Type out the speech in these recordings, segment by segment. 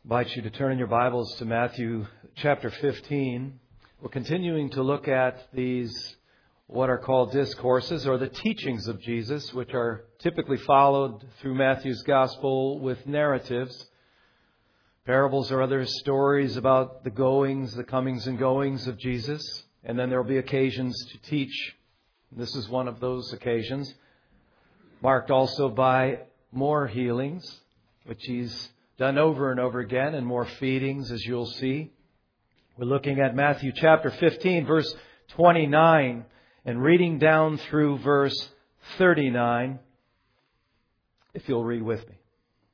invite you to turn in your Bibles to Matthew chapter 15. We're continuing to look at these, what are called discourses, or the teachings of Jesus, which are typically followed through Matthew's gospel with narratives. Parables are other stories about the goings, the comings and goings of Jesus. And then there will be occasions to teach. This is one of those occasions, marked also by more healings, which He's done over and over again, and more feedings, as you'll see. We're looking at Matthew chapter 15, verse 29, and reading down through verse 39, if you'll read with me.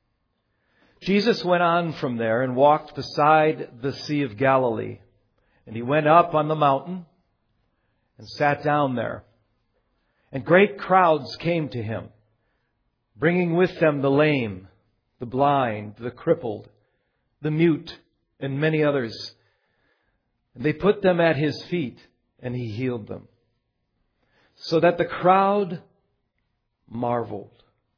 Jesus went on from there and walked beside the Sea of Galilee. And He went up on the mountain and sat down there. And great crowds came to Him, bringing with them the lame, the blind, the crippled, the mute, and many others. And they put them at His feet, and He healed them. So that the crowd marveled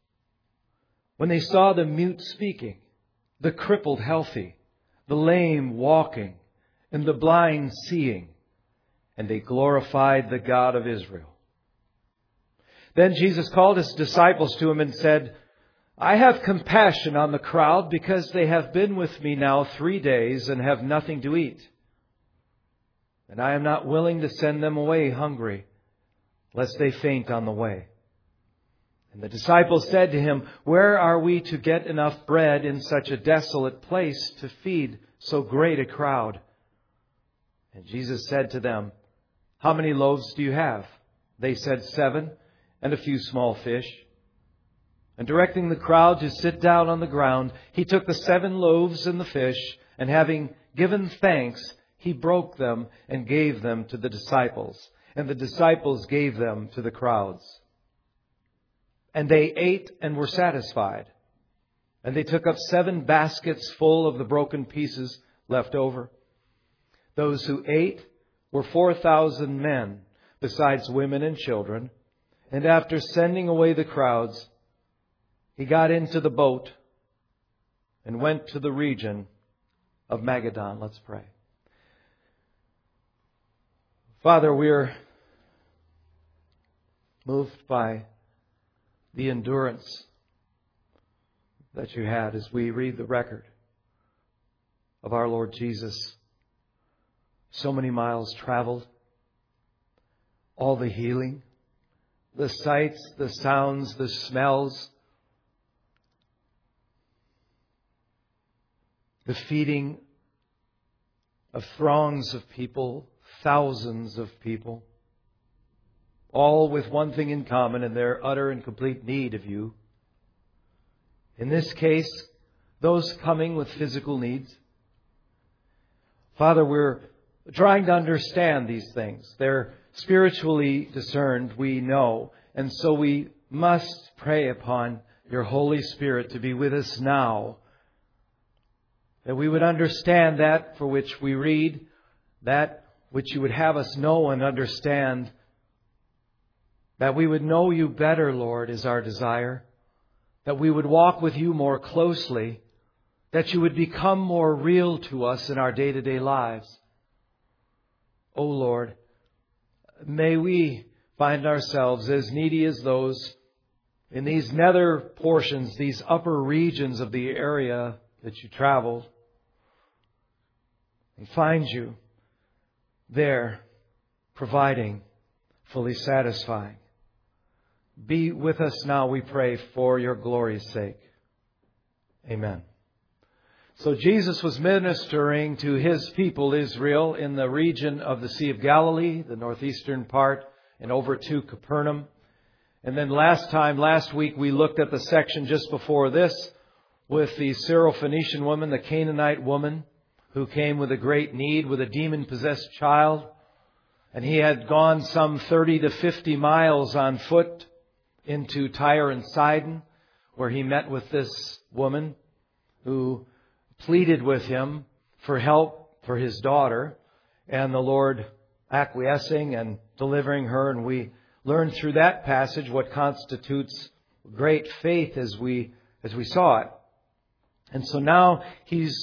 when they saw the mute speaking, the crippled healthy, the lame walking, and the blind seeing. And they glorified the God of Israel. Then Jesus called His disciples to Him and said, I have compassion on the crowd because they have been with me now 3 days and have nothing to eat. And I am not willing to send them away hungry, lest they faint on the way. And the disciples said to Him, where are we to get enough bread in such a desolate place to feed so great a crowd? And Jesus said to them, how many loaves do you have? They said 7, and a few small fish. And directing the crowd to sit down on the ground, He took the 7 loaves and the fish, and having given thanks, He broke them and gave them to the disciples. And the disciples gave them to the crowds. And they ate and were satisfied. And they took up 7 baskets full of the broken pieces left over. Those who ate were 4,000 men, besides women and children. And after sending away the crowds, He got into the boat and went to the region of Magadan. Let's pray. Father, we're moved by the endurance that You had as we read the record of our Lord Jesus. So many miles traveled, all the healing, the sights, the sounds, the smells, the feeding of throngs of people, thousands of people, all with one thing in common, in their utter and complete need of You. In this case, those coming with physical needs. Father, we're trying to understand these things. They're spiritually discerned, we know. And so we must pray upon Your Holy Spirit to be with us now, that we would understand that for which we read, that which You would have us know and understand, that we would know You better, Lord, is our desire, that we would walk with You more closely, that You would become more real to us in our day-to-day lives. O Lord, may we find ourselves as needy as those in these nether portions, these upper regions of the area that You traveled, and find You there providing, fully satisfying. Be with us now, we pray, for Your glory's sake. Amen. So Jesus was ministering to His people, Israel, in the region of the Sea of Galilee, the northeastern part, and over to Capernaum. And then last week, we looked at the section just before this with the Syrophoenician woman, the Canaanite woman, who came with a great need, with a demon-possessed child. And he had gone some 30 to 50 miles on foot into Tyre and Sidon, where he met with this woman who pleaded with him for help for his daughter, and the Lord acquiescing and delivering her. And we learned through that passage what constitutes great faith as we saw it. And so now He's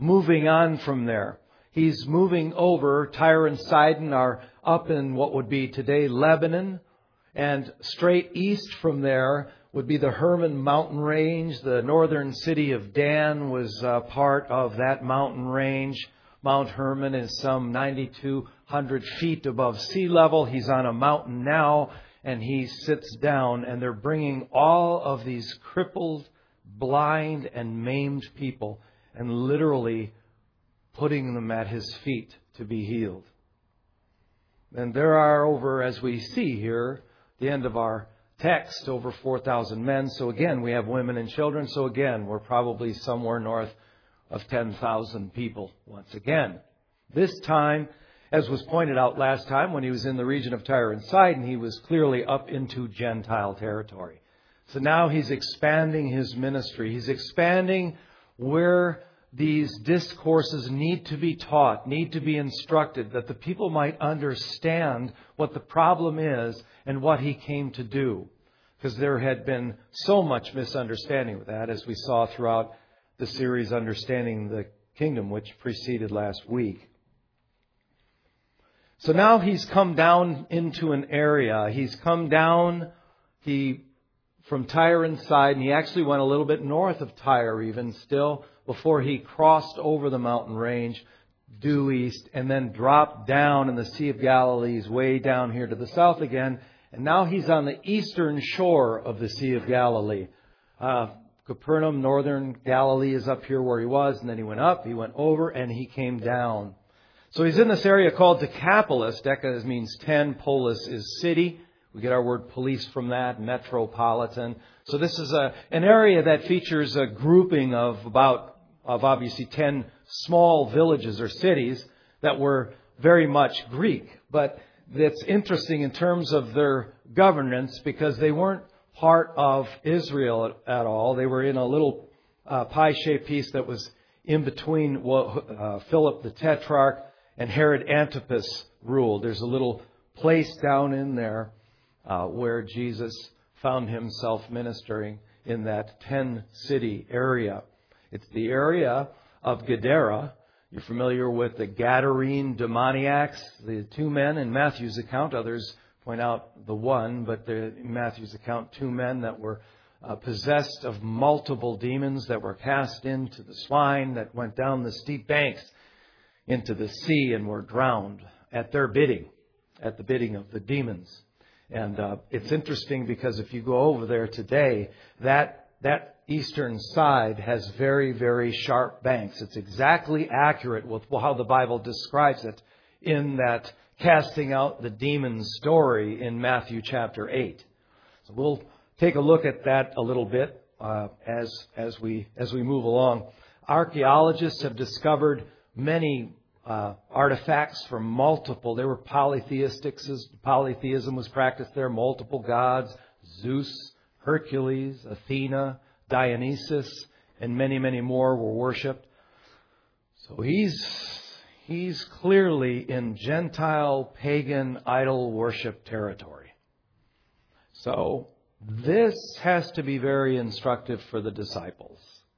moving on from there. He's moving over. Tyre and Sidon are up in what would be today Lebanon. And straight east from there would be the Hermon mountain range. The northern city of Dan was part of that mountain range. Mount Hermon is some 9,200 feet above sea level. He's on a mountain now, and he sits down, and they're bringing all of these crippled, blind, and maimed people and literally putting them at his feet to be healed. And there are over, as we see here, the end of our text, over 4,000 men. So again, we have women and children. So again, we're probably somewhere north of 10,000 people once again. This time, as was pointed out last time, when he was in the region of Tyre and Sidon, he was clearly up into Gentile territory. So now he's expanding his ministry. He's expanding where these discourses need to be taught, need to be instructed, that the people might understand what the problem is and what he came to do. Because there had been so much misunderstanding with that, as we saw throughout the series Understanding the Kingdom, which preceded last week. So now he's come down into an area. He's come down from Tyre and Sidon. He actually went a little bit north of Tyre even still, before he crossed over the mountain range due east and then dropped down in the Sea of Galilee. He's way down here to the south again. And now he's on the eastern shore of the Sea of Galilee. Capernaum, northern Galilee, is up here where he was. And then he went up, he went over, and he came down. So he's in this area called Decapolis. Deca means 10. Polis is city. We get our word police from that, metropolitan. So this is an area that features a grouping of obviously 10 small villages or cities that were very much Greek. But it's interesting in terms of their governance because they weren't part of Israel at all. They were in a little pie-shaped piece that was in between Philip the Tetrarch and Herod Antipas ruled. There's a little place down in there where Jesus found himself ministering in that 10-city area. It's the area of Gadara. You're familiar with the Gadarene demoniacs, the two men in Matthew's account. Others point out the one, but in Matthew's account, two men that were possessed of multiple demons that were cast into the swine that went down the steep banks into the sea and were drowned at their bidding, at the bidding of the demons. And it's interesting because if you go over there today, that eastern side has very, very sharp banks. It's exactly accurate with how the Bible describes it in that casting out the demons story in Matthew chapter 8. So we'll take a look at that a little bit as we move along. Archaeologists have discovered many artifacts from multiple. There were polytheism was practiced there. Multiple gods: Zeus, Hercules, Athena, Dionysus, and many, many more were worshipped. So he's clearly in Gentile, pagan, idol worship territory. So this has to be very instructive for the disciples.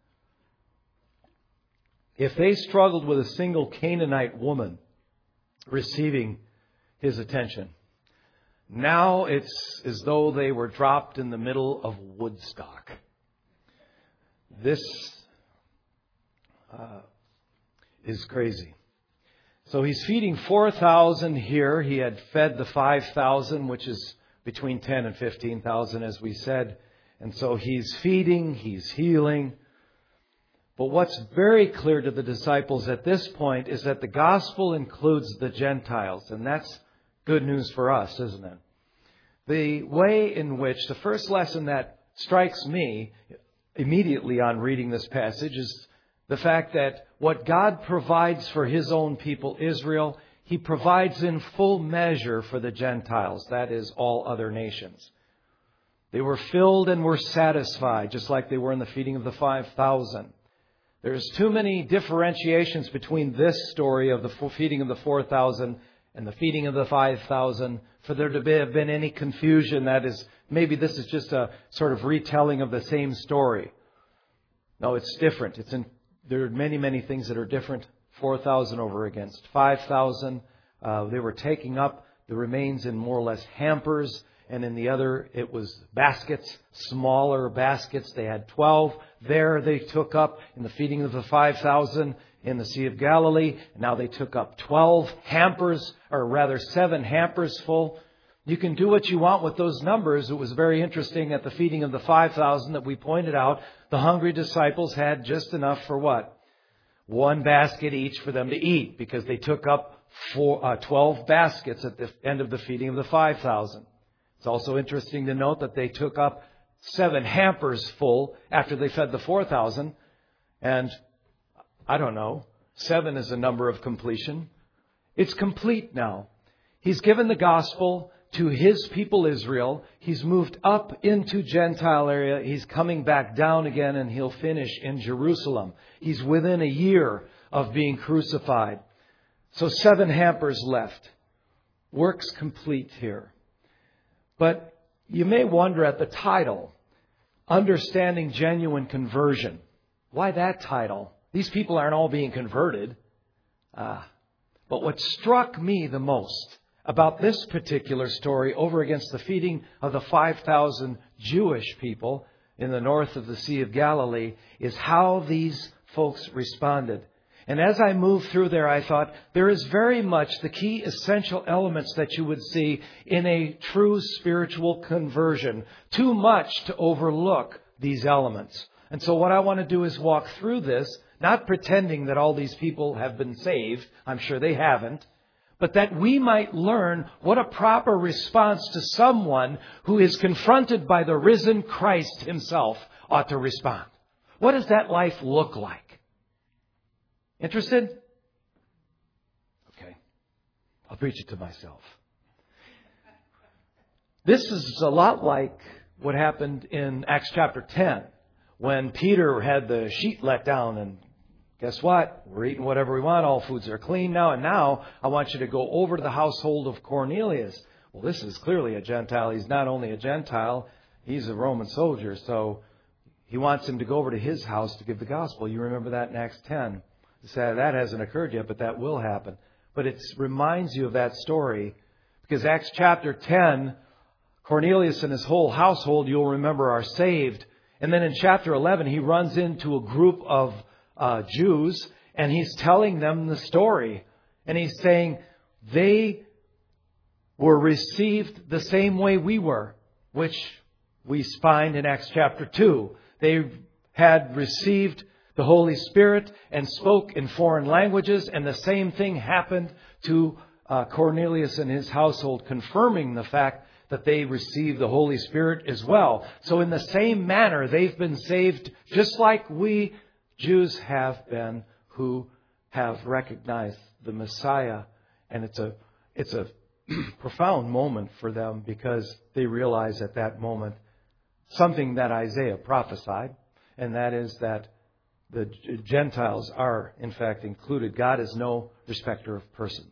If they struggled with a single Canaanite woman receiving his attention, now it's as though they were dropped in the middle of Woodstock. This is crazy. So he's feeding 4,000 here. He had fed the 5,000, which is between 10 and 15,000, as we said. And so he's feeding, he's healing. But what's very clear to the disciples at this point is that the gospel includes the Gentiles. And that's good news for us, isn't it? The way in which, the first lesson that strikes me immediately on reading this passage is the fact that what God provides for His own people, Israel, He provides in full measure for the Gentiles. That is, all other nations. They were filled and were satisfied, just like they were in the feeding of the 5,000. There's too many differentiations between this story of the feeding of the 4,000 and the feeding of the 5,000 for there to have been any confusion. That is, maybe this is just a sort of retelling of the same story. No, it's different. there are many, many things that are different. 4,000 over against 5,000. They were taking up the remains in more or less hampers. And in the other, it was baskets, smaller baskets. They had 12 there they took up in the feeding of the 5,000 in the Sea of Galilee. And now they took up 12 hampers, or rather 7 hampers full. You can do what you want with those numbers. It was very interesting at the feeding of the 5,000 that we pointed out. The hungry disciples had just enough for what? 1 basket each for them to eat, because they took up 12 baskets at the end of the feeding of the 5,000. It's also interesting to note that they took up 7 hampers full after they fed the 4,000. And I don't know, 7 is a number of completion. It's complete now. He's given the gospel to His people Israel. He's moved up into Gentile area. He's coming back down again, and He'll finish in Jerusalem. He's within a year of being crucified. So 7 hampers left. Work's complete here. But you may wonder at the title, Understanding Genuine Conversion. Why that title? These people aren't all being converted. But what struck me the most about this particular story over against the feeding of the 5,000 Jewish people in the north of the Sea of Galilee is how these folks responded. And as I moved through there, I thought there is very much the key essential elements that you would see in a true spiritual conversion. Too much to overlook these elements. And so what I want to do is walk through this, not pretending that all these people have been saved. I'm sure they haven't. But that we might learn what a proper response to someone who is confronted by the risen Christ Himself ought to respond. What does that life look like? Interested? Okay. I'll preach it to myself. This is a lot like what happened in Acts chapter 10 when Peter had the sheet let down, and guess what? We're eating whatever we want. All foods are clean now. And now I want you to go over to the household of Cornelius. Well, this is clearly a Gentile. He's not only a Gentile, he's a Roman soldier. So he wants him to go over to his house to give the gospel. You remember that in Acts 10. That hasn't occurred yet, but that will happen. But it reminds you of that story, because Acts chapter 10, Cornelius and his whole household, you'll remember, are saved. And then in chapter 11, he runs into a group of Jews, and he's telling them the story. And he's saying they were received the same way we were, which we find in Acts chapter 2. They had received the Holy Spirit and spoke in foreign languages, and the same thing happened to Cornelius and his household, confirming the fact that they received the Holy Spirit as well. So in the same manner, they've been saved just like we Jews have been, who have recognized the Messiah. And it's a profound moment for them, because they realize at that moment something that Isaiah prophesied, and that is that the Gentiles are, in fact, included. God is no respecter of persons.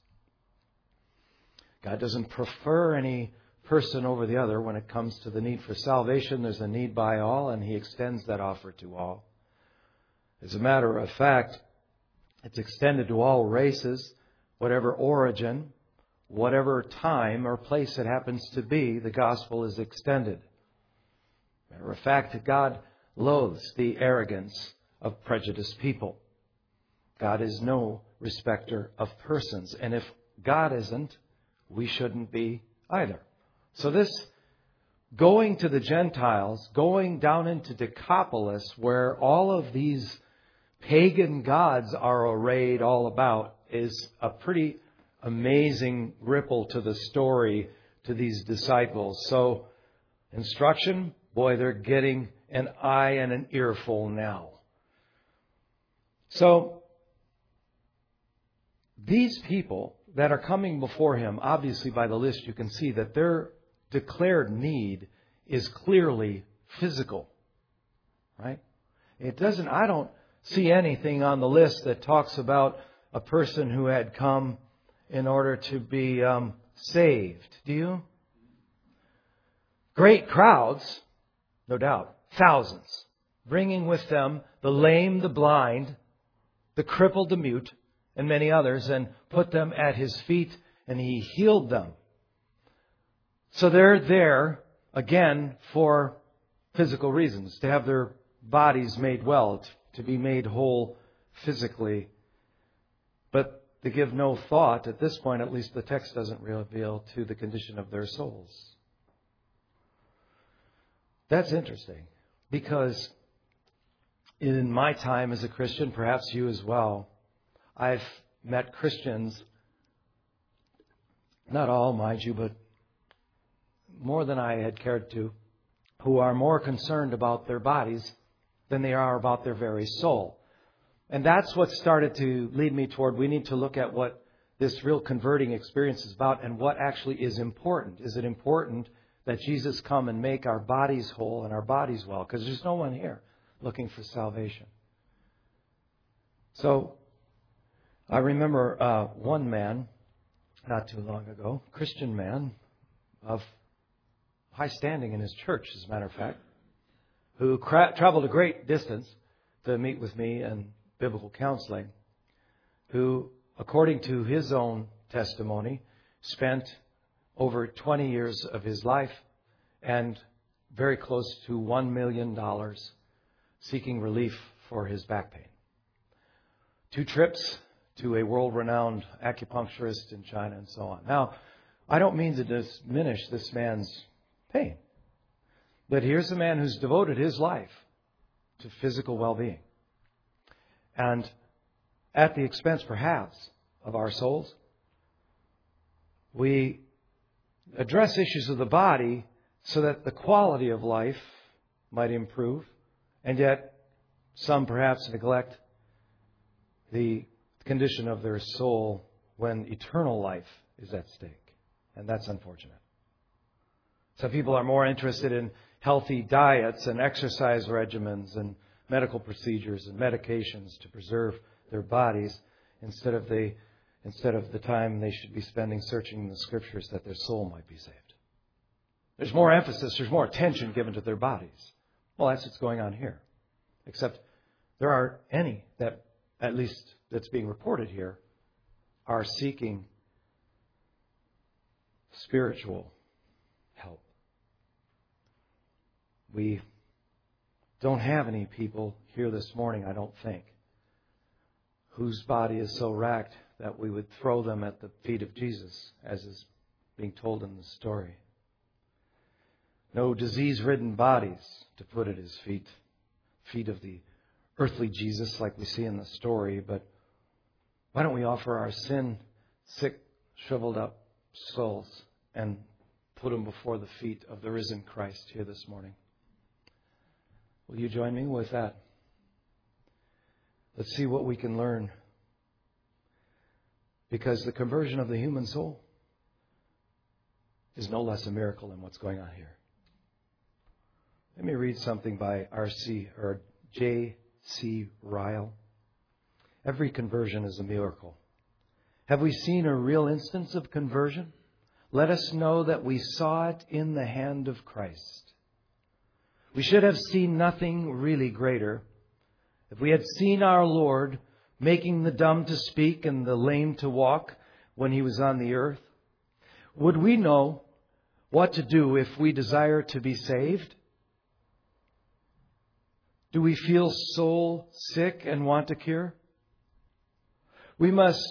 God doesn't prefer any person over the other when it comes to the need for salvation. There's a need by all, and He extends that offer to all. As a matter of fact, it's extended to all races, whatever origin, whatever time or place it happens to be, the gospel is extended. Matter of fact, God loathes the arrogance of prejudiced people. God is no respecter of persons. And if God isn't, we shouldn't be either. So this going to the Gentiles, going down into Decapolis, where all of these pagan gods are arrayed all about, is a pretty amazing ripple to the story to these disciples. So instruction, boy, they're getting an eye and an earful now. So these people that are coming before Him, obviously by the list you can see that their declared need is clearly physical. Right? I don't see anything on the list that talks about a person who had come in order to be saved. Do you? Great crowds, no doubt, thousands, bringing with them the lame, the blind, the crippled, the mute, and many others, and put them at His feet, and He healed them. So they're there, again, for physical reasons, to have their bodies made well, to be made whole physically. But they give no thought, at this point, at least the text doesn't reveal, to the condition of their souls. That's interesting, because in my time as a Christian, perhaps you as well, I've met Christians, not all, mind you, but more than I had cared to, who are more concerned about their bodies than they are about their very soul. And that's what started to lead me toward, we need to look at what this real converting experience is about and what actually is important. Is it important that Jesus come and make our bodies whole and our bodies well? Because there's no one here looking for salvation. So I remember one man, not too long ago, Christian man of high standing in his church, as a matter of fact, who traveled a great distance to meet with me in biblical counseling, who, according to his own testimony, spent over 20 years of his life and very close to $1 million seeking relief for his back pain. 2 trips to a world-renowned acupuncturist in China and so on. Now, I don't mean to diminish this man's pain, but here's a man who's devoted his life to physical well-being. And at the expense, perhaps, of our souls, we address issues of the body so that the quality of life might improve, and yet some perhaps neglect the condition of their soul when eternal life is at stake. And that's unfortunate. Some people are more interested in healthy diets and exercise regimens and medical procedures and medications to preserve their bodies instead of the time they should be spending searching in the Scriptures that their soul might be saved. There's more emphasis, there's more attention given to their bodies. Well, that's what's going on here. Except there aren't any that, at least that's being reported here, are seeking spiritual help. We don't have any people here this morning, I don't think, whose body is so racked that we would throw them at the feet of Jesus, as is being told in the story. No disease-ridden bodies to put at His feet of the earthly Jesus like we see in the story, but why don't we offer our sin-sick, shriveled-up souls and put them before the feet of the risen Christ here this morning? Will you join me with that? Let's see what we can learn. Because the conversion of the human soul is no less a miracle than what's going on here. Let me read something by J.C. Ryle. Every conversion is a miracle. Have we seen a real instance of conversion? Let us know that we saw it in the hand of Christ. We should have seen nothing really greater. If we had seen our Lord making the dumb to speak and the lame to walk when He was on the earth, would we know what to do if we desire to be saved? Do we feel soul sick and want a cure? We must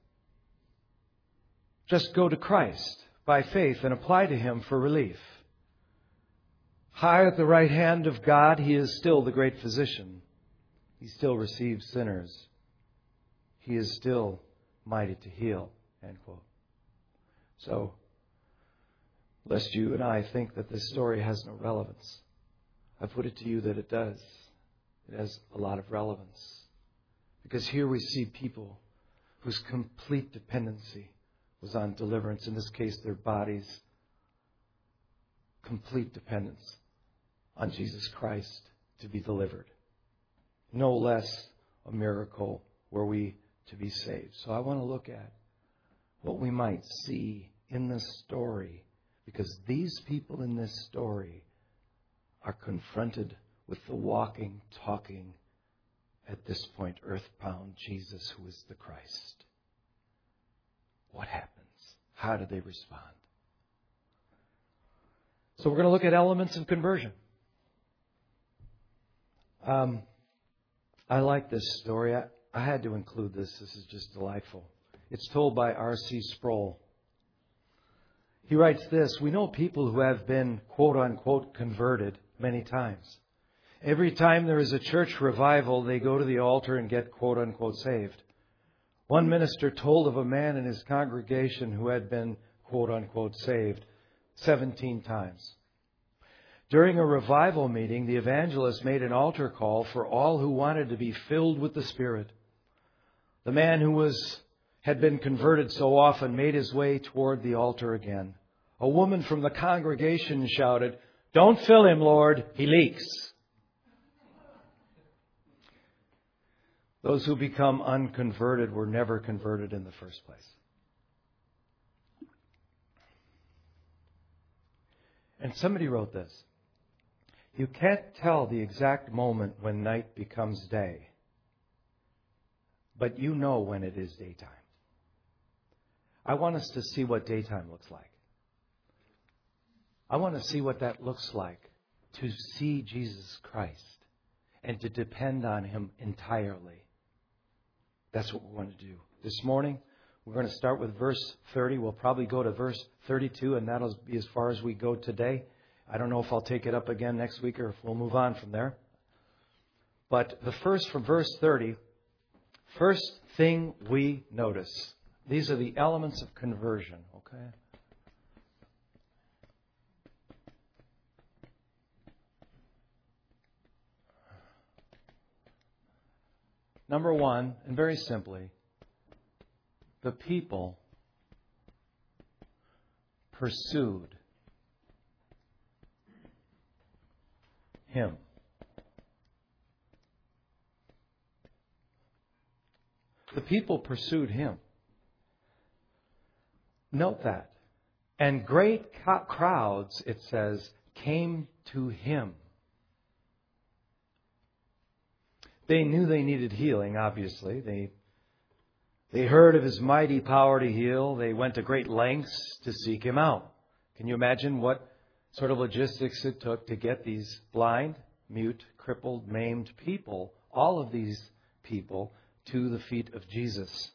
just go to Christ by faith and apply to Him for relief. High at the right hand of God, He is still the great physician. He still receives sinners. He is still mighty to heal. End quote. So, lest you and I think that this story has no relevance, I put it to you that it does. It has a lot of relevance. Because here we see people whose complete dependency was on deliverance. In this case, their bodies. Complete dependence on Jesus Christ to be delivered. No less a miracle were we to be saved. So I want to look at what we might see in this story, because these people in this story are confronted with the walking, talking at this point, earthbound Jesus, who is the Christ. What happens? How do they respond? So we're going to look at elements of conversion. I like this story. I had to include this. This is just delightful. It's told by R.C. Sproul. He writes this: we know people who have been, quote unquote, converted many times. Every time there is a church revival, they go to the altar and get, quote unquote, saved. One minister told of a man in his congregation who had been, quote unquote, saved 17 times. During a revival meeting, the evangelist made an altar call for all who wanted to be filled with the Spirit. The man who had been converted so often made his way toward the altar again. A woman from the congregation shouted, "Don't fill him, Lord, he leaks." Those who become unconverted were never converted in the first place. And somebody wrote this: you can't tell the exact moment when night becomes day, but you know when it is daytime. I want us to see what daytime looks like. I want to see what that looks like, to see Jesus Christ and to depend on Him entirely. That's what we want to do. This morning, we're going to start with verse 30. We'll probably go to verse 32, and that'll be as far as we go today. I don't know if I'll take it up again next week or if we'll move on from there. But the first from verse 30, first thing we notice. These are the elements of conversion, okay? Number one, and very simply, the people pursued Him. The people pursued Him. Note that. And great crowds, it says, came to Him. They knew they needed healing, obviously. They heard of His mighty power to heal. They went to great lengths to seek Him out. Can you imagine what sort of logistics it took to get these blind, mute, crippled, maimed people, all of these people, to the feet of Jesus?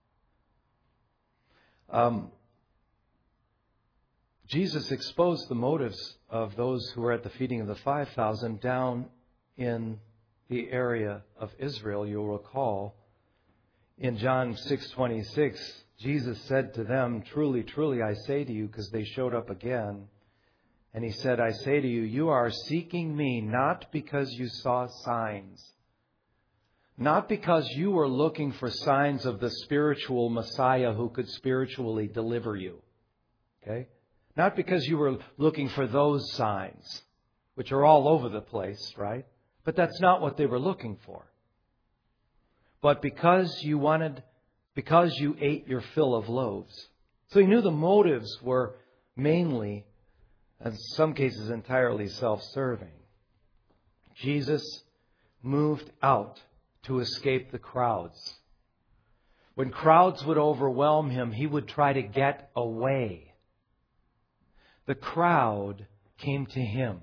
Jesus exposed the motives of those who were at the feeding of the 5,000 down in the area of Israel. You'll recall in John 6:26, Jesus said to them, "Truly, truly, I say to you," because they showed up again. And He said, "I say to you, you are seeking Me not because you saw signs, not because you were looking for signs of the spiritual Messiah who could spiritually deliver you. Okay? Not because you were looking for those signs, which are all over the place, right? But that's not what they were looking for. But because you ate your fill of loaves." So He knew the motives were mainly, in some cases entirely, self-serving. Jesus moved out to escape the crowds. When crowds would overwhelm Him, He would try to get away. The crowd came to Him.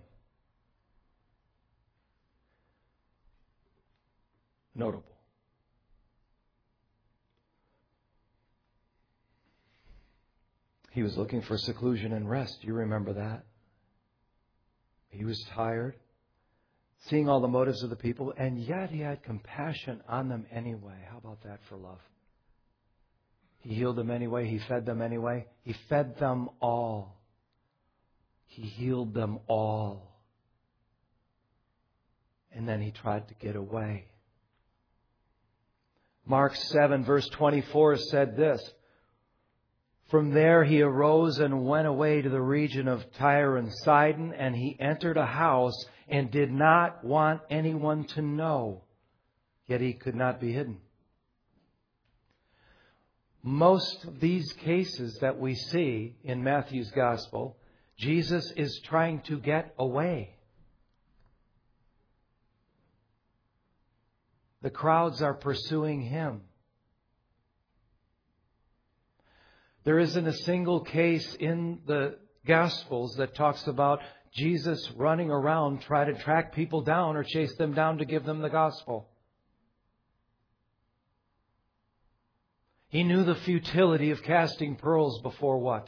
Notable. He was looking for seclusion and rest. You remember that? He was tired, seeing all the motives of the people, and yet He had compassion on them anyway. How about that for love? He healed them anyway. He fed them anyway. He fed them all. He healed them all. And then He tried to get away. Mark 7, verse 24 said this: "From there He arose and went away to the region of Tyre and Sidon, and He entered a house and did not want anyone to know, yet He could not be hidden." Most of these cases that we see in Matthew's Gospel, Jesus is trying to get away. The crowds are pursuing Him. There isn't a single case in the Gospels that talks about Jesus running around trying to track people down or chase them down to give them the gospel. He knew the futility of casting pearls before what?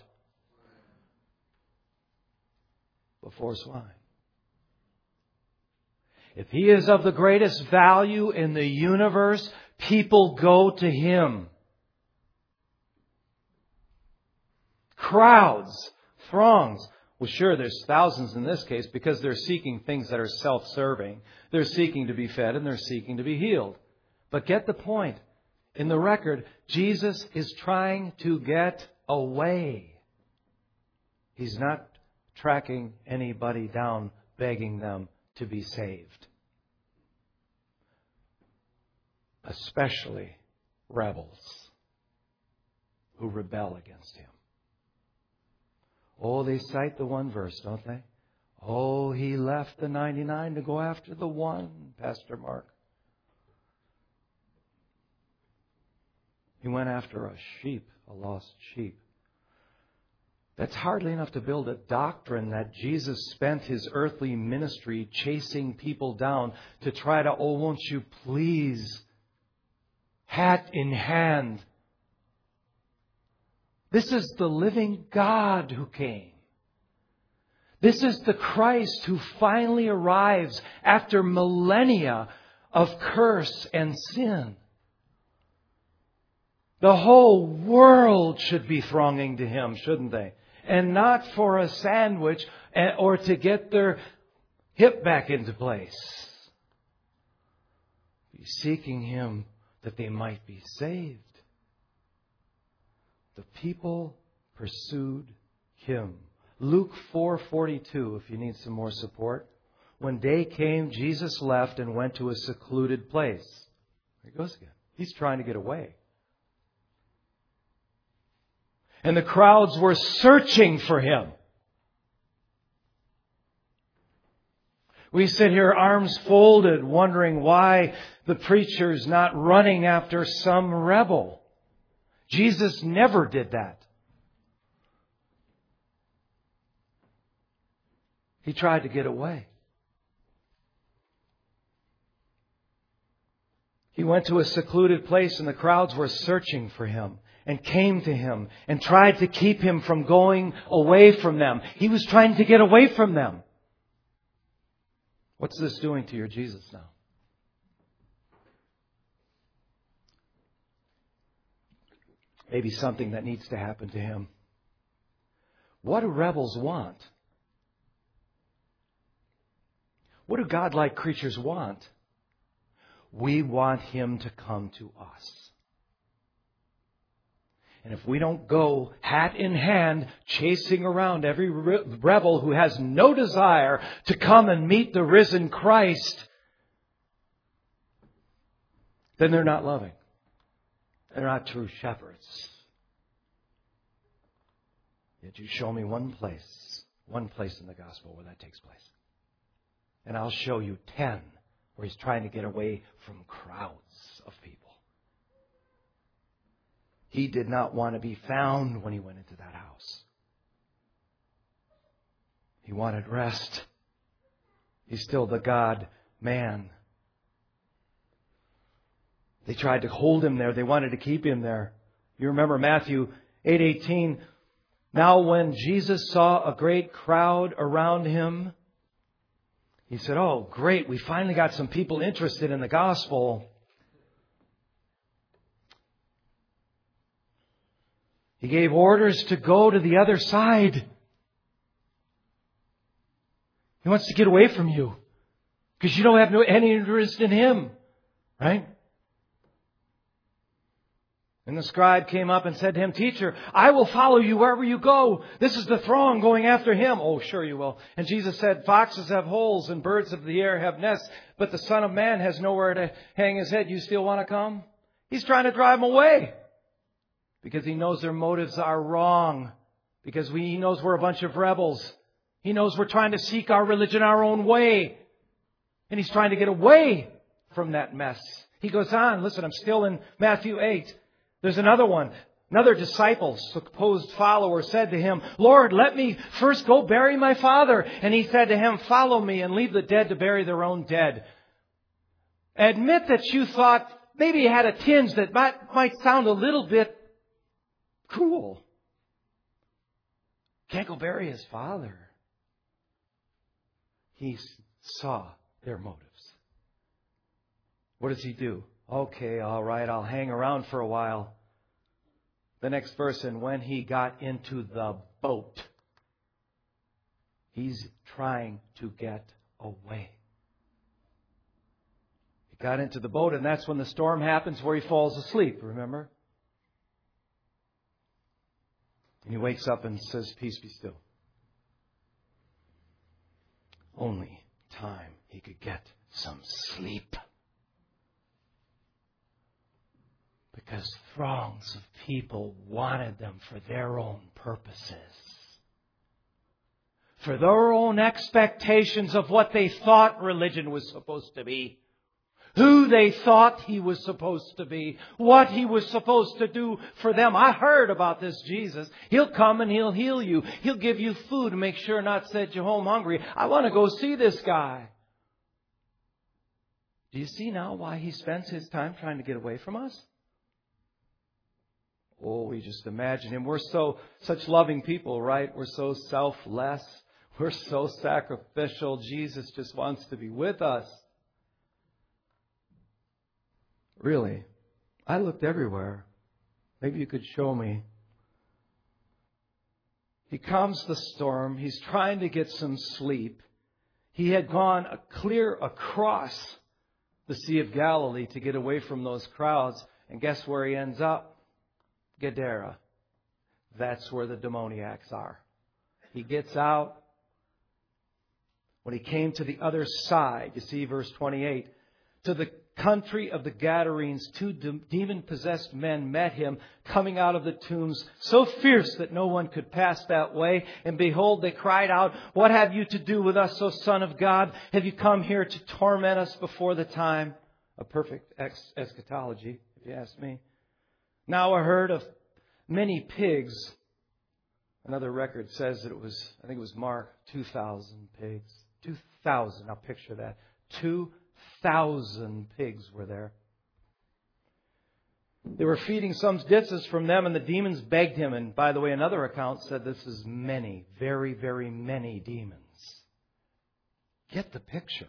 Before swine. If He is of the greatest value in the universe, people go to Him. Crowds, throngs. Well, sure, there's thousands in this case because they're seeking things that are self-serving. They're seeking to be fed and they're seeking to be healed. But get the point. In the record, Jesus is trying to get away. He's not tracking anybody down, begging them to be saved. Especially rebels who rebel against Him. Oh, they cite the one verse, don't they? Oh, He left the 99 to go after the one, Pastor Mark. He went after a sheep, a lost sheep. That's hardly enough to build a doctrine that Jesus spent His earthly ministry chasing people down to try to, oh, won't you please, hat in hand. This is the living God who came. This is the Christ who finally arrives after millennia of curse and sin. The whole world should be thronging to Him, shouldn't they? And not for a sandwich or to get their hip back into place. Be seeking Him that they might be saved. The people pursued Him. Luke 4:42, if you need some more support. When day came, Jesus left and went to a secluded place. There he goes again. He's trying to get away. And the crowds were searching for Him. We sit here arms folded, wondering why the preacher's not running after some rebel. Jesus never did that. He tried to get away. He went to a secluded place and the crowds were searching for Him and came to Him and tried to keep Him from going away from them. He was trying to get away from them. What's this doing to your Jesus now? Maybe something that needs to happen to Him. What do rebels want? What do God-like creatures want? We want Him to come to us. And if we don't go hat in hand chasing around every rebel who has no desire to come and meet the risen Christ, then they're not loving. They're not true shepherds. Yet you show me one place in the gospel where that takes place. And I'll show you 10 where He's trying to get away from crowds of people. He did not want to be found when He went into that house. He wanted rest. He's still the God-man. They tried to hold Him there. They wanted to keep Him there. You remember Matthew 8:18. Now when Jesus saw a great crowd around Him, He said, oh, great, we finally got some people interested in the gospel. He gave orders to go to the other side. He wants to get away from you because you don't have any interest in Him, right? And the scribe came up and said to Him, Teacher, I will follow you wherever you go. This is the throng going after Him. Oh, sure you will. And Jesus said, foxes have holes and birds of the air have nests, but the Son of Man has nowhere to hang His head. You still want to come? He's trying to drive them away because He knows their motives are wrong. Because He knows we're a bunch of rebels. He knows we're trying to seek our religion our own way. And He's trying to get away from that mess. He goes on. Listen, I'm still in Matthew 8. There's another one. Another disciple, supposed follower, said to him, Lord, let me first go bury my father. And he said to him, follow me and leave the dead to bury their own dead. Admit that you thought maybe he had a tinge that might sound a little bit cruel. Can't go bury his father. He saw their motives. What does he do? Okay, all right, I'll hang around for a while. The next verse, and when he got into the boat, he's trying to get away. He got into the boat, and that's when the storm happens where he falls asleep, remember? And he wakes up and says, peace be still. Only time he could get some sleep. Because throngs of people wanted them for their own purposes. For their own expectations of what they thought religion was supposed to be. Who they thought he was supposed to be. What he was supposed to do for them. I heard about this Jesus. He'll come and he'll heal you. He'll give you food and make sure not to send you home hungry. I want to go see this guy. Do you see now why he spends his time trying to get away from us? Oh, we just imagine him. We're such loving people, right? We're so selfless. We're so sacrificial. Jesus just wants to be with us. Really, I looked everywhere. Maybe you could show me. He calms the storm. He's trying to get some sleep. He had gone clear across the Sea of Galilee to get away from those crowds. And guess where he ends up? Gadara. That's where the demoniacs are. He gets out. When he came to the other side, you see verse 28, to the country of the Gadarenes, 2 demon-possessed men met him coming out of the tombs, so fierce that no one could pass that way. And behold, they cried out, what have you to do with us, O Son of God? Have you come here to torment us before the time? A perfect eschatology, if you ask me. Now a herd of many pigs. Another record says that I think it was Mark, 2,000 pigs. 2,000, now picture that. 2,000 pigs were there. They were feeding some distance from them, and the demons begged him. And by the way, another account said this is many, very, very many demons. Get the picture.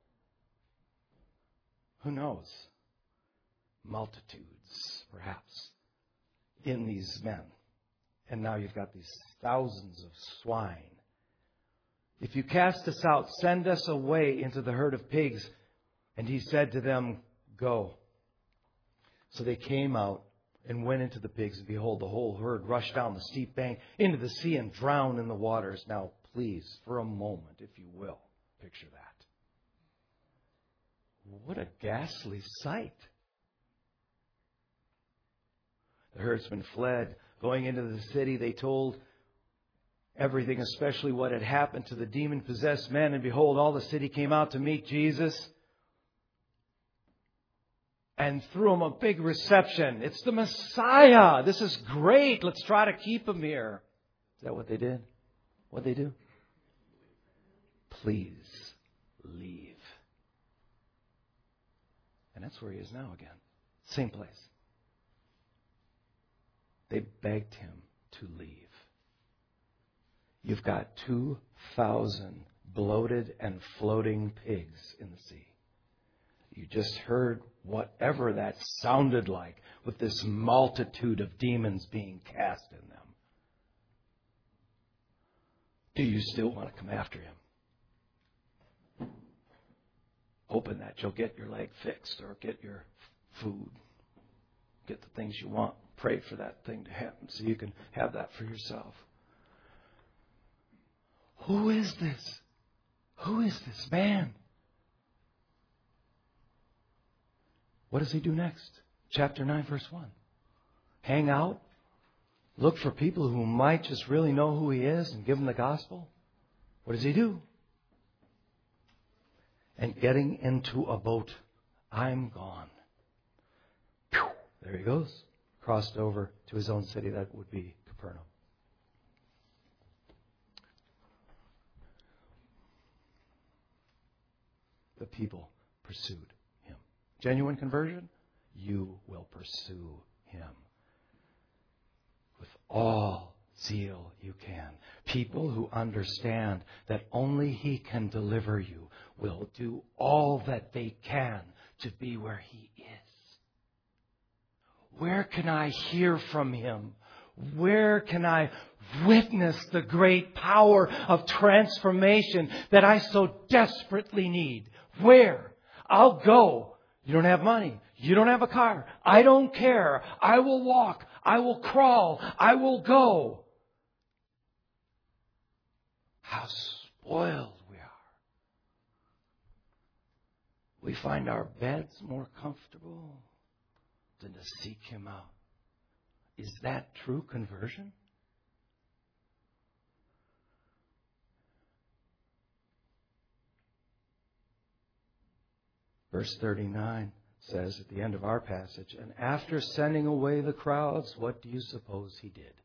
Who knows? Multitudes, perhaps, in these men. And now you've got these thousands of swine. If you cast us out, send us away into the herd of pigs. And he said to them, go. So they came out and went into the pigs. And behold, the whole herd rushed down the steep bank into the sea and drowned in the waters. Now, please, for a moment, if you will, picture that. What a ghastly sight. The herdsmen fled. Going into the city, they told everything, especially what had happened to the demon-possessed men. And behold, all the city came out to meet Jesus and threw him a big reception. It's the Messiah. This is great. Let's try to keep him here. Is that what they did? What'd they do? Please leave. And that's where he is now again. Same place. They begged him to leave. You've got 2,000 bloated and floating pigs in the sea. You just heard whatever that sounded like with this multitude of demons being cast in them. Do you still want to come after him? Hoping that you'll get your leg fixed or get your food, get the things you want. Pray for that thing to happen so you can have that for yourself. Who is this? Who is this man? What does he do next? Chapter 9, verse 1. Hang out? Look for people who might just really know who he is and give them the gospel? What does he do? And getting into a boat, I'm gone. There he goes. Crossed over to his own city. That would be Capernaum. The people pursued him. Genuine conversion? You will pursue him with all zeal you can. People who understand that only he can deliver you will do all that they can to be where he is. Where can I hear from him? Where can I witness the great power of transformation that I so desperately need? Where? I'll go. You don't have money. You don't have a car. I don't care. I will walk. I will crawl. I will go. How spoiled we are. We find our beds more comfortable than to seek him out. Is that true conversion? Verse 39 says at the end of our passage, and after sending away the crowds, what do you suppose he did?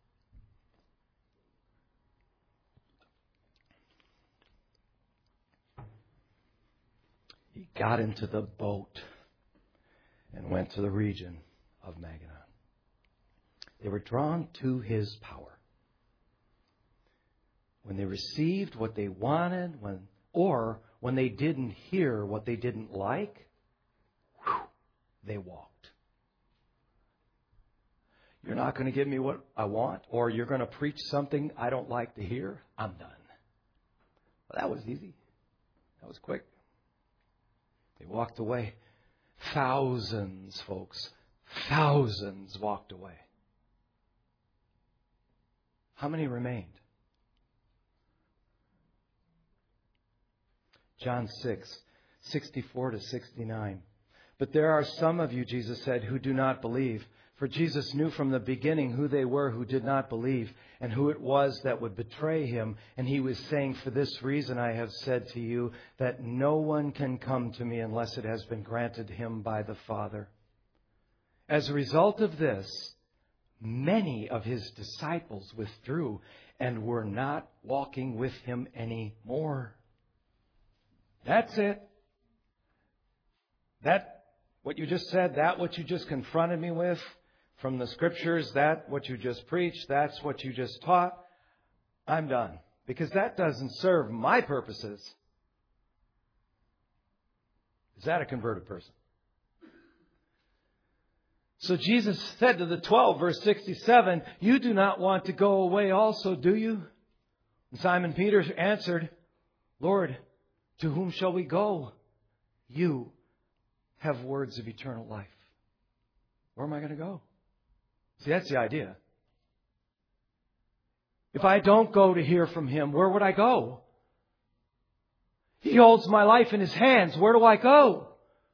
He got into the boat and went to the region of Magadan. They were drawn to his power. When they received what they wanted, when they didn't hear what they didn't like, they walked. You're not going to give me what I want, or you're going to preach something I don't like to hear, I'm done. Well, that was easy. That was quick. They walked away. Thousands, folks, thousands walked away. How many remained? John 6, 64 to 69. But there are some of you, Jesus said, who do not believe. For Jesus knew from the beginning who they were who did not believe and who it was that would betray him. And he was saying, for this reason I have said to you that no one can come to me unless it has been granted him by the Father. As a result of this, many of his disciples withdrew and were not walking with him anymore. That's it. That, what you just said, that what you just confronted me with from the Scriptures, that what you just preached, that's what you just taught, I'm done. Because that doesn't serve my purposes. Is that a converted person? So Jesus said to the 12, verse 67, you do not want to go away also, do you? And Simon Peter answered, Lord, to whom shall we go? You have words of eternal life. Where am I going to go? See, that's the idea. If I don't go to hear from him, where would I go? He holds my life in his hands. Where do I go?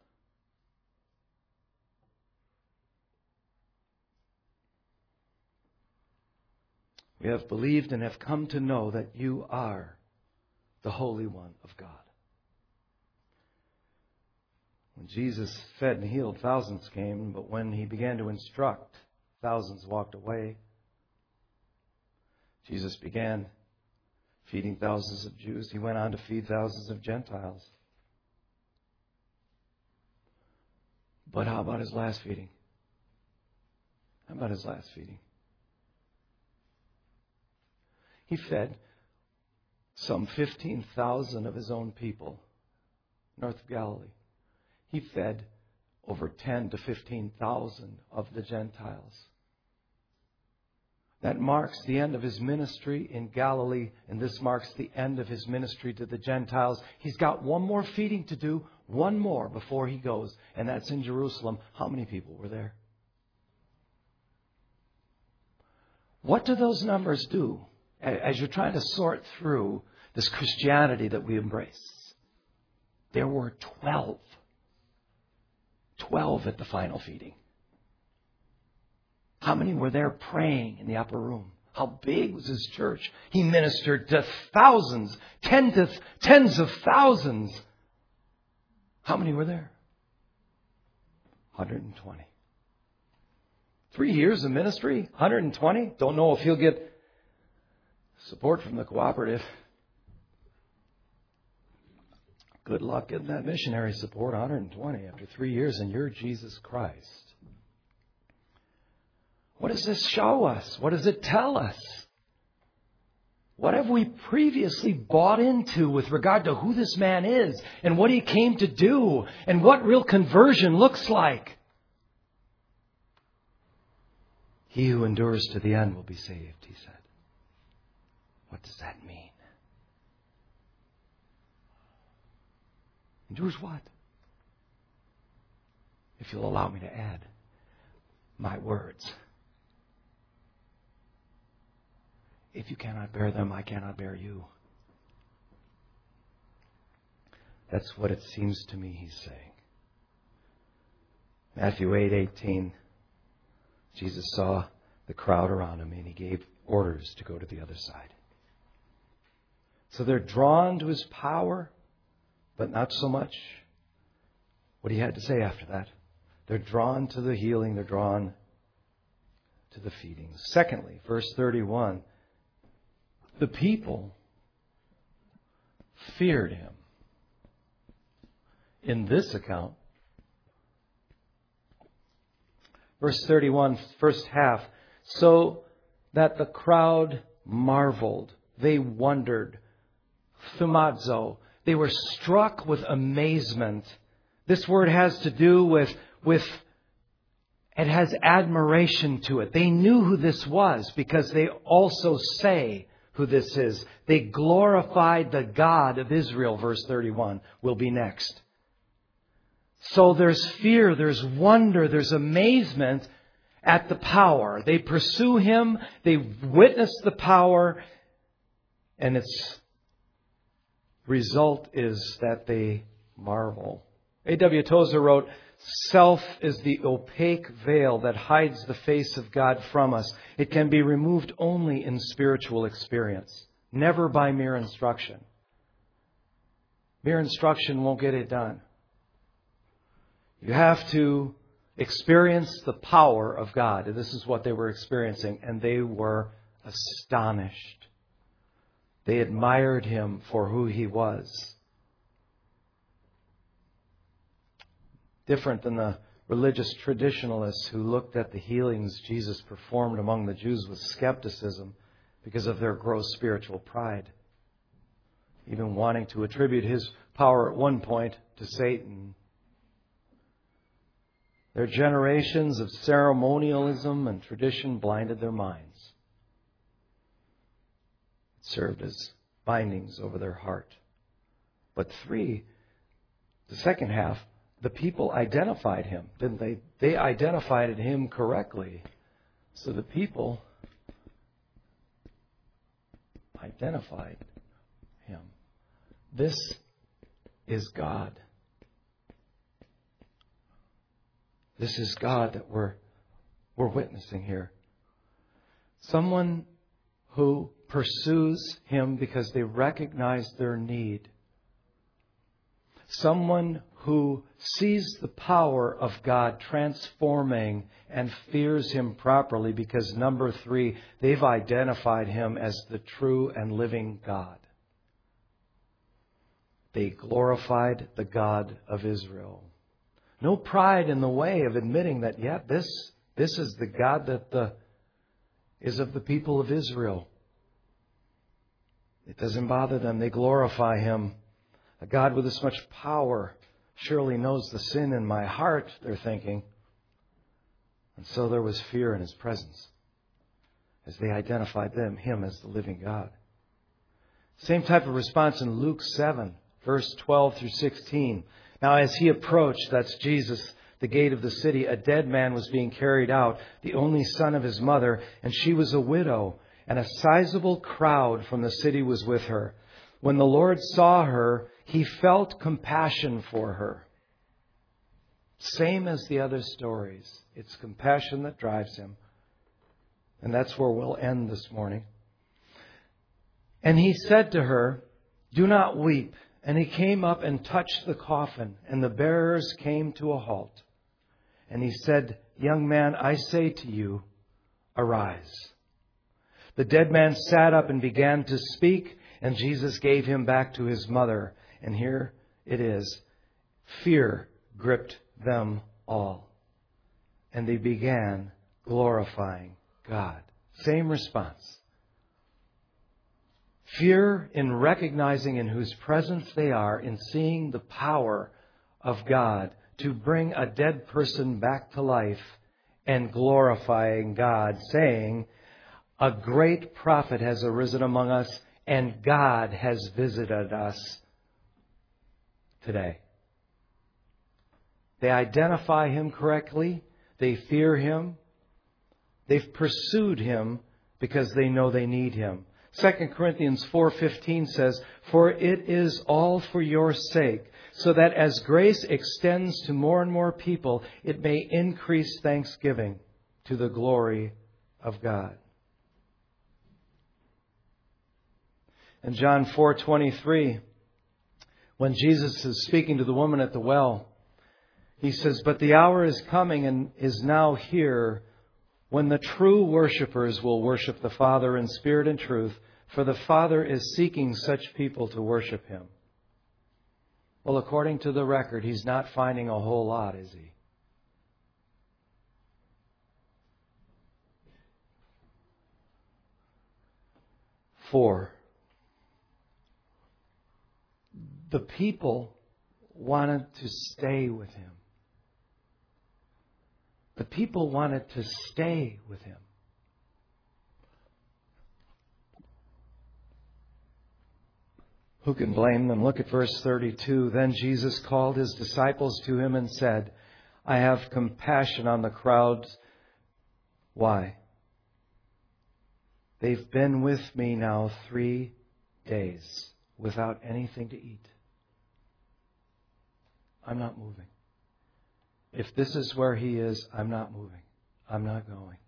We have believed and have come to know that you are the Holy One of God. When Jesus fed and healed, thousands came, but when he began to instruct, thousands walked away. Jesus began feeding thousands of Jews. He went on to feed thousands of Gentiles. But how about his last feeding? How about his last feeding? He fed some 15,000 of his own people, north of Galilee. He fed over 10 to 15,000 of the Gentiles. That marks the end of his ministry in Galilee, and this marks the end of his ministry to the Gentiles. He's got one more feeding to do, one more before he goes, and that's in Jerusalem. How many people were there? What do those numbers do as you're trying to sort through this Christianity that we embrace? There were 12. 12 at the final feeding. How many were there praying in the upper room? How big was his church? He ministered to thousands, tens of thousands. How many were there? 120. 3 years of ministry, 120. Don't know if he'll get support from the cooperative. Good luck getting that missionary support, 120 after 3 years, and you're Jesus Christ. What does this show us? What does it tell us? What have we previously bought into with regard to who this man is and what he came to do and what real conversion looks like? He who endures to the end will be saved, he said. What does that mean? Endures what? If you'll allow me to add my words. If you cannot bear them, I cannot bear you. That's what it seems to me he's saying. Matthew 8:18. Jesus saw the crowd around him and he gave orders to go to the other side. So they're drawn to his power, but not so much what he had to say after that. They're drawn to the healing. They're drawn to the feeding. Secondly, verse 31. The people feared him. In this account, verse 31, first half, so that the crowd marveled. They wondered. Thumazo. They were struck with amazement. This word has to do with it has admiration to it. They knew who this was because they also say who this is. They glorified the God of Israel, verse 31 will be next. So there's fear, there's wonder, there's amazement at the power. They pursue him, they witness the power, and its result is that they marvel. A.W. Tozer wrote, self is the opaque veil that hides the face of God from us. It can be removed only in spiritual experience, never by mere instruction. Mere instruction won't get it done. You have to experience the power of God. And this is what they were experiencing. And they were astonished. They admired him for who he was. Different than the religious traditionalists who looked at the healings Jesus performed among the Jews with skepticism because of their gross spiritual pride. Even wanting to attribute his power at one point to Satan. Their generations of ceremonialism and tradition blinded their minds. It served as bindings over their heart. But the second half, the people identified him, didn't they? They identified him correctly. So the people identified him. This is God. This is God that we're witnessing here. Someone who pursues him because they recognize their need. Someone who sees the power of God transforming and fears him properly because, number 3, they've identified him as the true and living God. They glorified the God of Israel. No pride in the way of admitting that, this is the God that is of the people of Israel. It doesn't bother them. They glorify him. A God with this much power surely knows the sin in my heart, they're thinking. And so there was fear in his presence as they identified him as the living God. Same type of response in Luke 7, verse 12 through 16. Now as he approached, that's Jesus, the gate of the city, a dead man was being carried out, the only son of his mother, and she was a widow, and a sizable crowd from the city was with her. When the Lord saw her, he felt compassion for her. Same as the other stories. It's compassion that drives him. And that's where we'll end this morning. And he said to her, do not weep. And he came up and touched the coffin, and the bearers came to a halt. And he said, "Young man, I say to you, arise." The dead man sat up and began to speak, and Jesus gave him back to his mother. And here it is. Fear gripped them all, and they began glorifying God. Same response. Fear in recognizing in whose presence they are, in seeing the power of God to bring a dead person back to life, and glorifying God, saying, "A great prophet has arisen among us, and God has visited us today." They identify Him correctly. They fear Him. They've pursued Him because they know they need Him. 2 Corinthians 4:15 says, "For it is all for your sake, so that as grace extends to more and more people, it may increase thanksgiving to the glory of God." In John 4:23, when Jesus is speaking to the woman at the well, He says, "But the hour is coming and is now here when the true worshipers will worship the Father in spirit and truth, for the Father is seeking such people to worship Him." Well, according to the record, He's not finding a whole lot, is He? Four, the people wanted to stay with Him. The people wanted to stay with Him. Who can blame them? Look at verse 32. "Then Jesus called His disciples to Him and said, 'I have compassion on the crowds.'" Why? "They've been with me now 3 days without anything to eat. I'm not moving. If this is where He is, I'm not moving. I'm not going."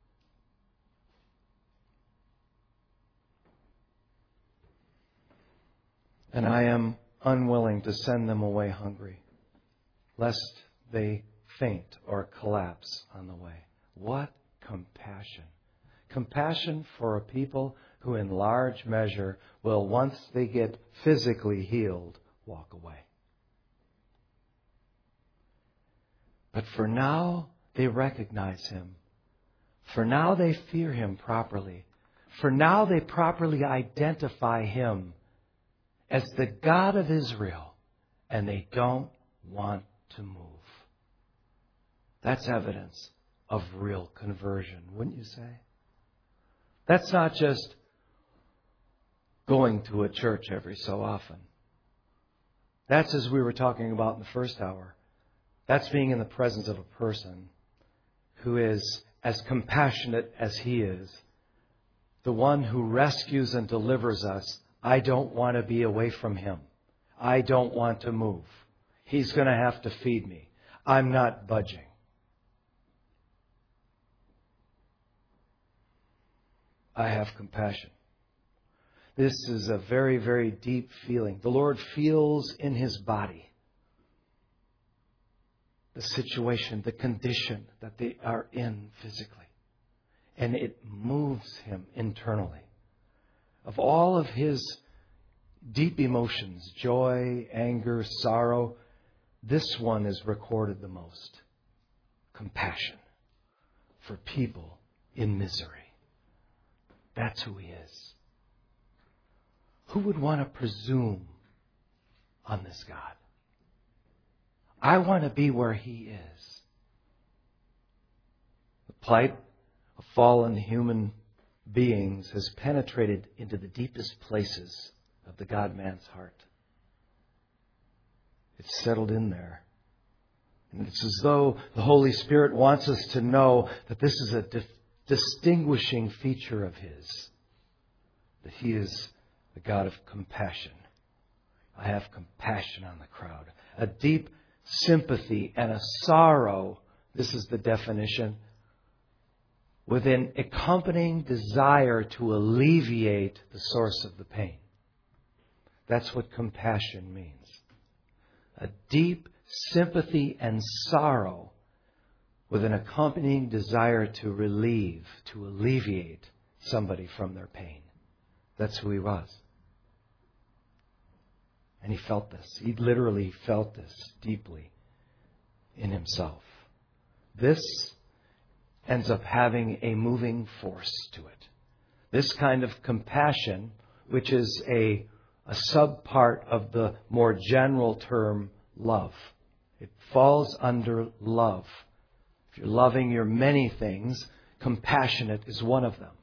"And I am unwilling to send them away hungry, lest they faint or collapse on the way." What compassion. Compassion for a people who in large measure will, once they get physically healed, walk away. But for now, they recognize Him. For now, they fear Him properly. For now, they properly identify Him as the God of Israel, and they don't want to move. That's evidence of real conversion, wouldn't you say? That's not just going to a church every so often. That's, as we were talking about in the first hour, that's being in the presence of a person who is as compassionate as He is, the one who rescues and delivers us. I don't want to be away from Him. I don't want to move. He's going to have to feed me. I'm not budging. I have compassion. This is a very, very deep feeling. The Lord feels in His body the situation, the condition that they are in physically. And it moves Him internally. Of all of His deep emotions, joy, anger, sorrow, this one is recorded the most. Compassion for people in misery. That's who He is. Who would want to presume on this God? I want to be where He is. The plight of fallen human beings has penetrated into the deepest places of the God-man's heart. It's settled in there. And it's as though the Holy Spirit wants us to know that this is a distinguishing feature of His. That He is the God of compassion. I have compassion on the crowd. A deep sympathy and a sorrow, this is the definition, with an accompanying desire to alleviate the source of the pain. That's what compassion means. A deep sympathy and sorrow with an accompanying desire to relieve, to alleviate somebody from their pain. That's who He was. And He felt this. He literally felt this deeply in Himself. This ends up having a moving force to it. This kind of compassion, which is a subpart of the more general term love. It falls under love. If you're loving your many things, compassionate is one of them.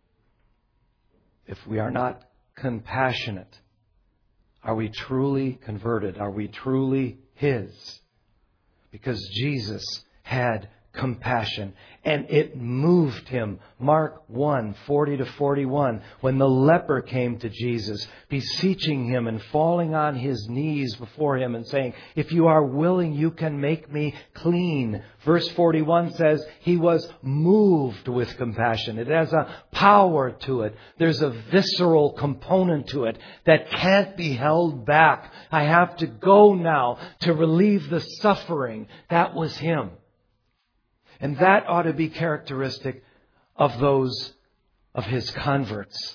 If we are not compassionate, are we truly converted? Are we truly His? Because Jesus had compassion, and it moved Him. Mark 1:40-41, when the leper came to Jesus, beseeching Him and falling on his knees before Him and saying, "If you are willing, you can make me clean." Verse 41 says He was moved with compassion. It has a power to it. There's a visceral component to it that can't be held back. I have to go now to relieve the suffering. That was Him. And that ought to be characteristic of those of His converts.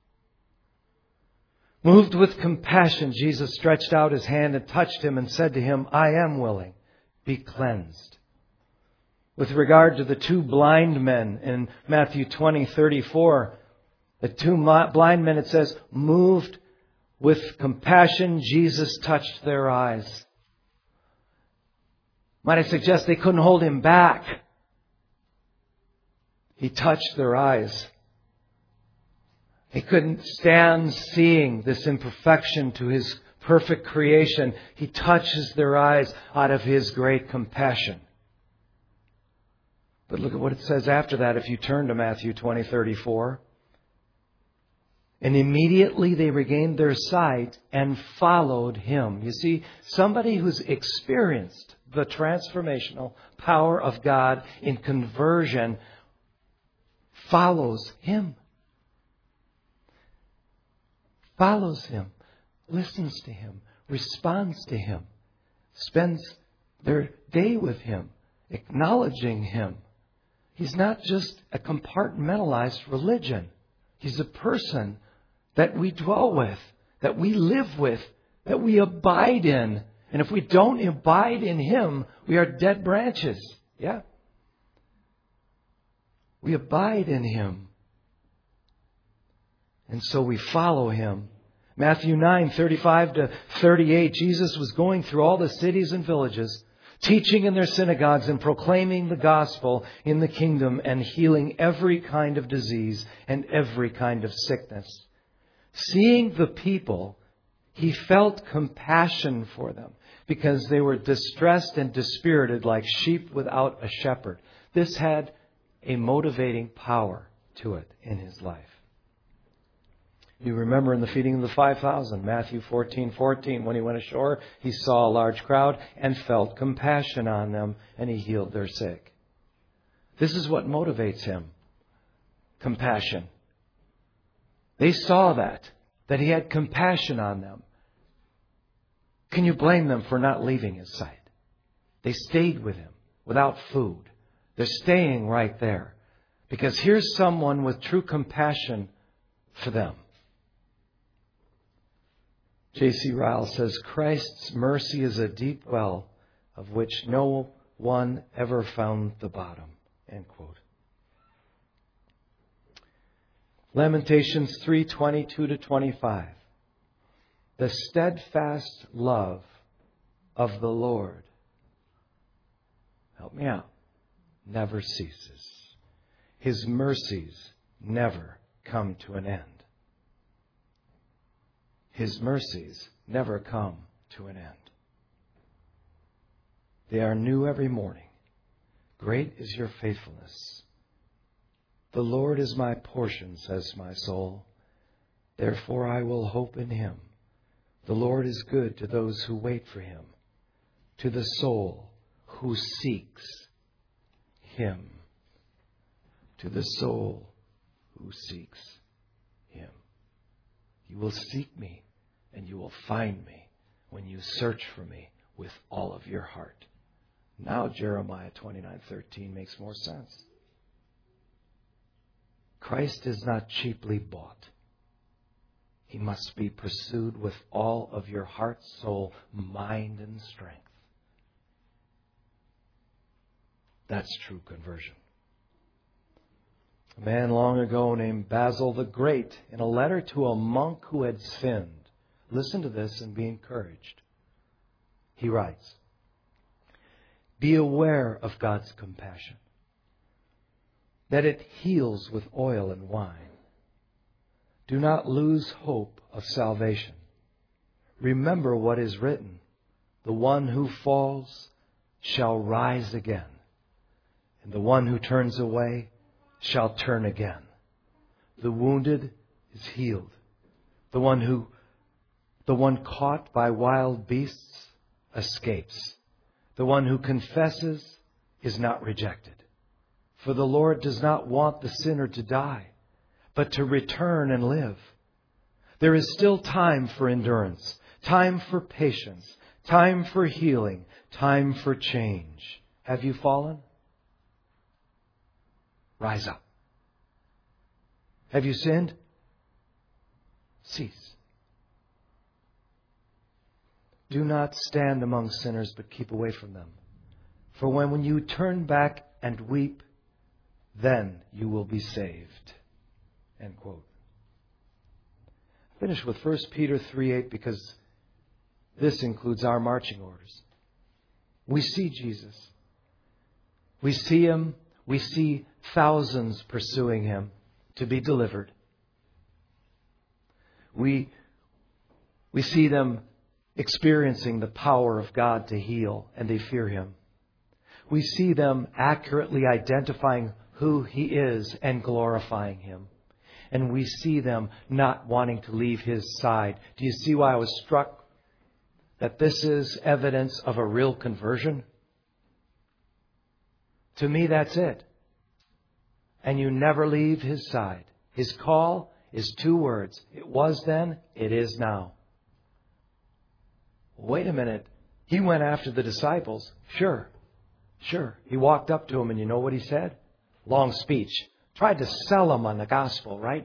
Moved with compassion, Jesus stretched out His hand and touched him and said to him, "I am willing. Be cleansed." With regard to the two blind men in Matthew 20:34, the two blind men, it says, moved with compassion, Jesus touched their eyes. Might I suggest they couldn't hold Him back? He touched their eyes. He couldn't stand seeing this imperfection to His perfect creation. He touches their eyes out of His great compassion. But look at what it says after that if you turn to Matthew 20:34. And immediately they regained their sight and followed Him. You see, somebody who's experienced the transformational power of God in conversion follows Him. Follows Him. Listens to Him. Responds to Him. Spends their day with Him. Acknowledging Him. He's not just a compartmentalized religion. He's a person that we dwell with, that we live with, that we abide in. And if we don't abide in Him, we are dead branches. Yeah. We abide in Him. And so we follow Him. Matthew 9:35-38, Jesus was going through all the cities and villages, teaching in their synagogues and proclaiming the gospel in the kingdom and healing every kind of disease and every kind of sickness. Seeing the people, He felt compassion for them because they were distressed and dispirited like sheep without a shepherd. This had a motivating power to it in His life. You remember in the feeding of the 5,000, Matthew 14:14, when He went ashore, He saw a large crowd and felt compassion on them, and He healed their sick. This is what motivates Him. Compassion. They saw that He had compassion on them. Can you blame them for not leaving His sight? They stayed with Him without food. They're staying right there. Because here's someone with true compassion for them. J.C. Ryle says, Christ's mercy is a deep well of which no one ever found the bottom. End quote. Lamentations 3:22-25. The steadfast love of the Lord, help me out, never ceases. His mercies never come to an end. His mercies never come to an end. They are new every morning. Great is your faithfulness. The Lord is my portion, says my soul. Therefore I will hope in Him. The Lord is good to those who wait for Him, to the soul who seeks Him. To the soul who seeks Him. You will seek me and you will find me when you search for me with all of your heart. Now Jeremiah 29:13 makes more sense. Christ is not cheaply bought. He must be pursued with all of your heart, soul, mind, and strength. That's true conversion. A man long ago named Basil the Great, in a letter to a monk who had sinned, listen to this and be encouraged. He writes, "Be aware of God's compassion, that it heals with oil and wine. Do not lose hope of salvation. Remember what is written, the one who falls shall rise again, and the one who turns away shall turn again. The wounded is healed. The one caught by wild beasts escapes. The one who confesses is not rejected. For the Lord does not want the sinner to die, but to return and live. There is still time for endurance, time for patience, time for healing, time for change. Have you fallen? Rise up. Have you sinned? Cease. Do not stand among sinners, but keep away from them. For when you turn back and weep, then you will be saved." End quote. I finish with 1 Peter 3:8 because this includes our marching orders. We see Jesus. We see Him. We see thousands pursuing Him to be delivered. We see them experiencing the power of God to heal, and they fear Him. We see them accurately identifying who He is and glorifying Him. And we see them not wanting to leave His side. Do you see why I was struck that this is evidence of a real conversion? To me, that's it. And you never leave His side. His call is 2 words. It was then, it is now. Wait a minute. He went after the disciples. Sure. He walked up to them and you know what He said? Long speech. Tried to sell them on the gospel, right?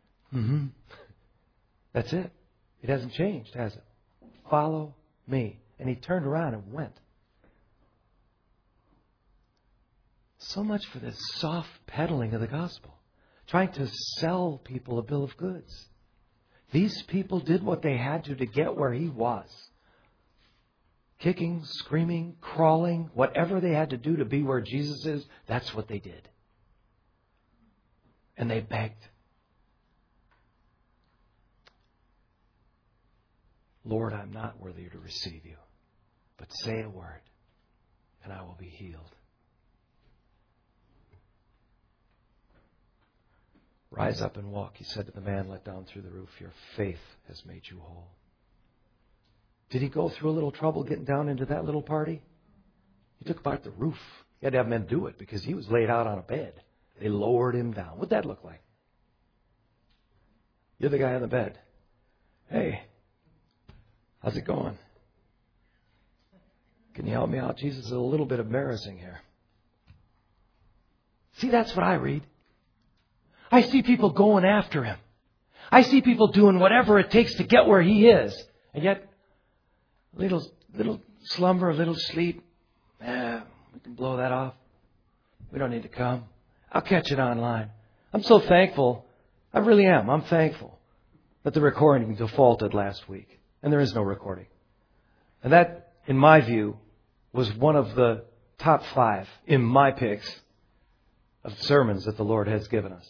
That's it. It hasn't changed, has it? Follow me. And He turned around and went. So much for this soft peddling of the gospel. Trying to sell people a bill of goods. These people did what they had to get where He was. Kicking, screaming, crawling, whatever they had to do to be where Jesus is, that's what they did. And they begged. "Lord, I'm not worthy to receive You, but say a word and I will be healed." "Rise up and walk," He said to the man let down through the roof. "Your faith has made you whole." Did he go through a little trouble getting down into that little party? He took apart the roof. He had to have men do it because he was laid out on a bed. They lowered him down. What'd that look like? You're the guy on the bed. "Hey, how's it going? Can you help me out? Jesus is a little bit embarrassing here." See, that's what I read. I see people going after Him. I see people doing whatever it takes to get where He is. And yet, little slumber, a little sleep. We can blow that off. We don't need to come. I'll catch it online. I'm so thankful. I really am. I'm thankful that the recording defaulted last week. And there is no recording. And that, in my view, was one of the top 5 in my picks of sermons that the Lord has given us.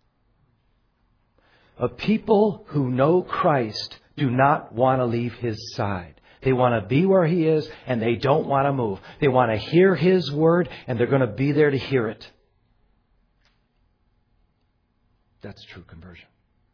Of people who know Christ do not want to leave His side. They want to be where He is and they don't want to move. They want to hear His word and they're going to be there to hear it. That's true conversion.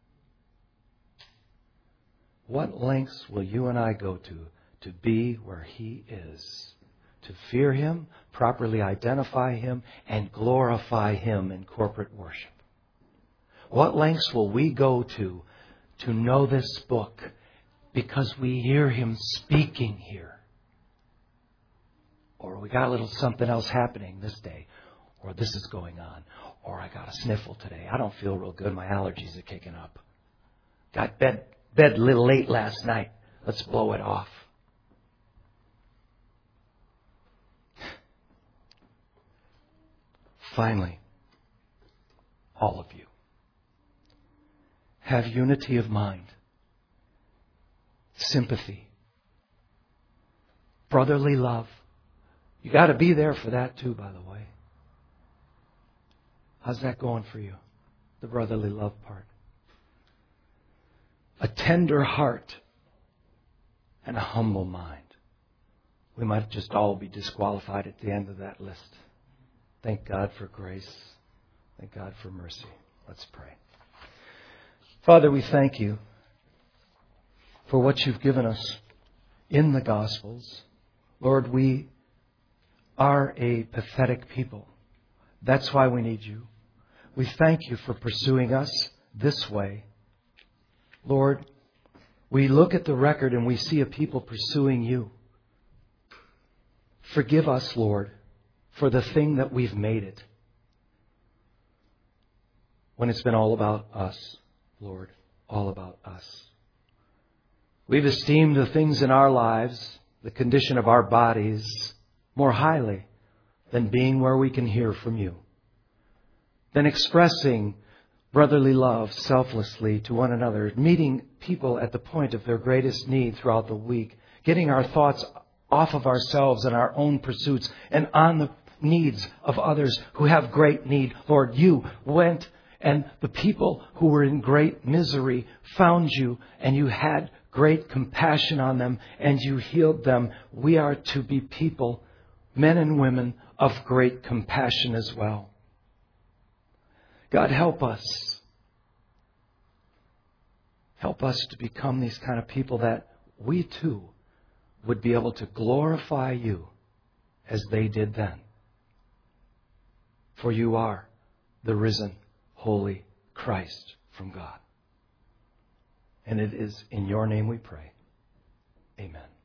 What lengths will you and I go to be where He is? To fear Him, properly identify Him, and glorify Him in corporate worship. What lengths will we go to know this book because we hear Him speaking here? Or we got a little something else happening this day. Or this is going on. Or I got a sniffle today. I don't feel real good. My allergies are kicking up. Got bed a little late last night. Let's blow it off. Finally, all of you, have unity of mind, sympathy, brotherly love. You got to be there for that too, by the way. How's that going for you? The brotherly love part. A tender heart and a humble mind. We might just all be disqualified at the end of that list. Thank God for grace. Thank God for mercy. Let's pray. Father, we thank you for what you've given us in the Gospels. Lord, we are a pathetic people. That's why we need you. We thank you for pursuing us this way. Lord, we look at the record and we see a people pursuing you. Forgive us, Lord, for the thing that we've made it. When it's been all about us, Lord, all about us. We've esteemed the things in our lives, the condition of our bodies, more highly than being where we can hear from you, than expressing brotherly love selflessly to one another, meeting people at the point of their greatest need throughout the week, getting our thoughts off of ourselves and our own pursuits and on the needs of others who have great need. Lord, you went and the people who were in great misery found you and you had great compassion on them and you healed them. We are to be people, men and women, of great compassion as well. God, help us. Help us to become these kind of people that we too would be able to glorify you as they did then. For you are the risen, holy Christ from God. And it is in your name we pray. Amen.